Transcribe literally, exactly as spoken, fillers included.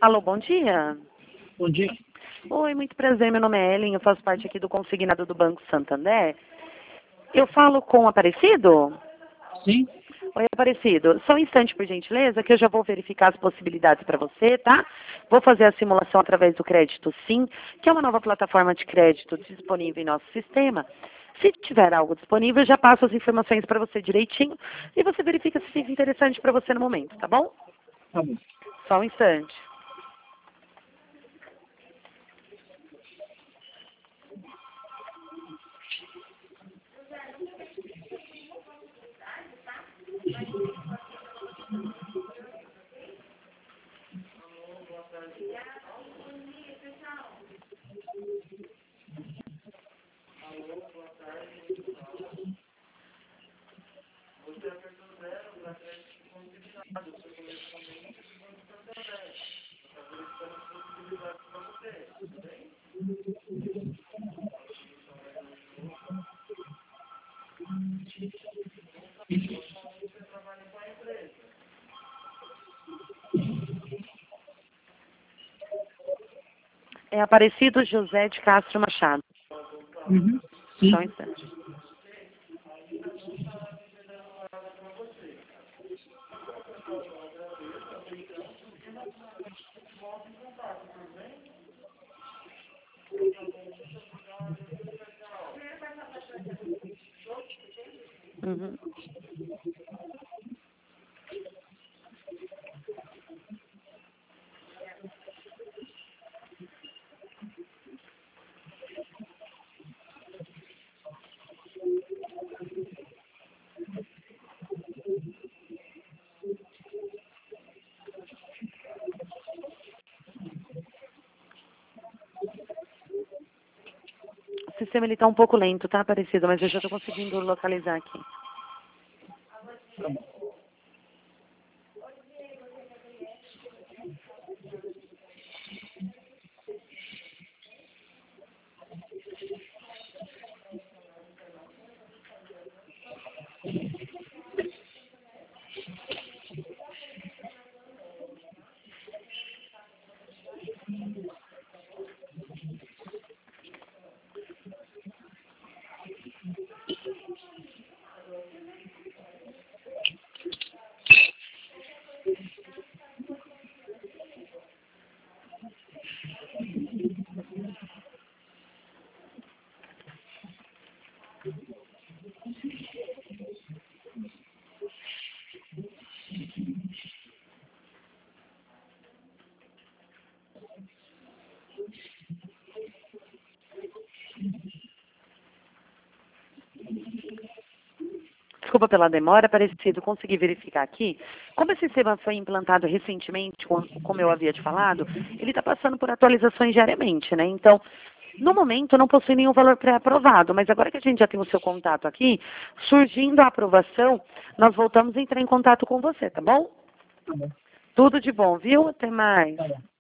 Alô, bom dia. Bom dia. Oi, muito prazer, meu nome é Ellen, eu faço parte aqui do consignado do Banco Santander. Eu falo com o Aparecido? Sim? Oi, Aparecido. Só um instante, por gentileza, que eu já vou verificar as possibilidades para você, tá? Vou fazer a simulação através do Crédito Sim, que é uma nova plataforma de crédito disponível em nosso sistema. Se tiver algo disponível, eu já passo as informações para você direitinho e você verifica se fica interessante para você no momento, tá bom? Tá bom. Só um instante. É Aparecido José de Castro Machado. Uhum. Sim. Só um instante. Uhum. O sistema está um pouco lento, tá, Aparecido? Mas eu já estou conseguindo localizar aqui. Tá bom. Desculpa pela demora, Aparecido, consegui verificar aqui. Como esse sistema foi implantado recentemente, com- como eu havia te falado, ele está passando por atualizações diariamente, né? Então, no momento, não possui nenhum valor pré-aprovado, mas agora que a gente já tem o seu contato aqui, surgindo a aprovação, nós voltamos a entrar em contato com você, tá bom? Tá bom. Tudo de bom, viu? Até mais. Tá bom.